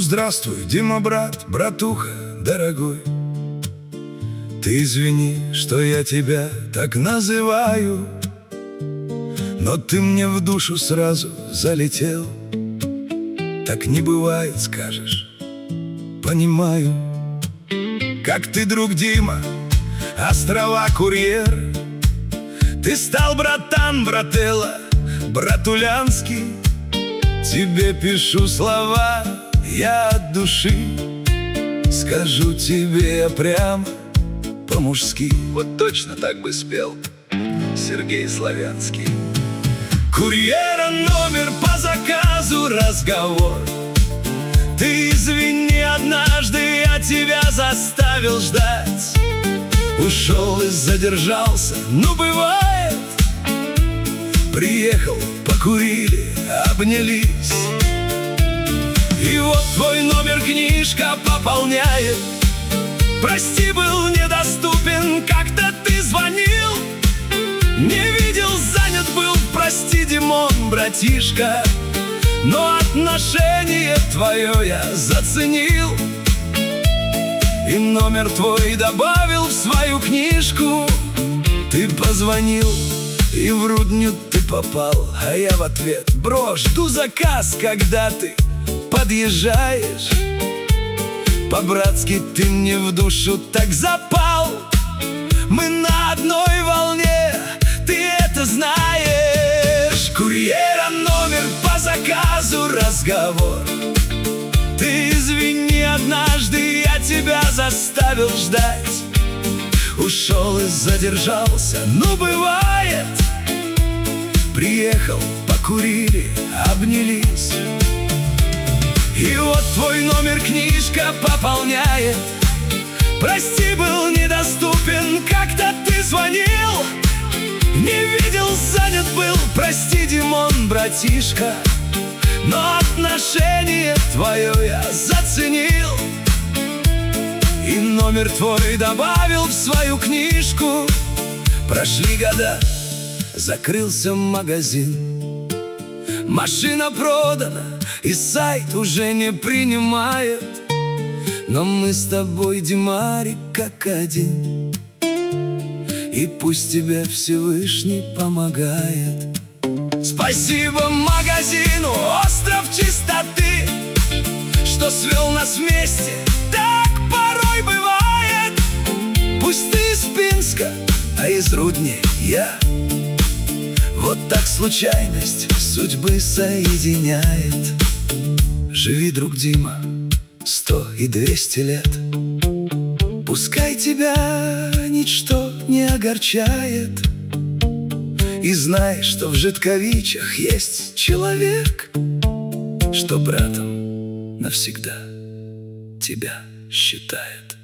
здравствуй, Дима, брат, братуха дорогой. Ты извини, что я тебя так называю, но ты мне в душу сразу залетел. Так не бывает, скажешь, понимаю. Как ты, друг Дима, острова Курьер. Ты стал братан, брателло, братулянский. Тебе пишу слова я от души. Скажу тебе я прямо по-мужски. Вот точно так бы спел Сергей Славянский. Курьера номер по заказу, разговор. Ты извини, однажды я тебя заставил ждать. Ушел и задержался, ну бывает. Приехал, покурили, обнялись. И вот твой номер книжка пополняет. Прости, был недоступен, как-то ты звонил. Не видел, занят был, прости, Димон, братишка. Но отношение твое я заценил. И номер твой добавил в свою книжку. Ты позвонил, и в Рудню ты попал. А я в ответ: бро, жду заказ, когда ты подъезжаешь. По-братски ты мне в душу так запал. Мы на одной волне, ты это знаешь. Курьера номер по заказу, разговор. Ты извини, однажды я тебя заставил ждать. Ушел и задержался, ну бывает. Приехал, покурили, обнялись. И вот твой номер книжка пополняет. Прости, был недоступен, как-то ты звонил. Не видел, занят был, прости, Димон, братишка. Но отношение твое я заценил. И номер твой добавил в свою книжку. Прошли года, закрылся магазин. Машина продана, и сайт уже не принимает. Но мы с тобой, Димарик, как один. И пусть тебе Всевышний помогает. Спасибо магазину «Остров чистоты», что свел нас вместе, так порой бывает. Пусть ты из Пинска, а из Рудни я. Вот так случайность судьбы соединяет. Живи, друг Дима, 100 и 200 лет. Пускай тебя ничто не огорчает. И знай, что в Житковичах есть человек, что братом навсегда тебя считает.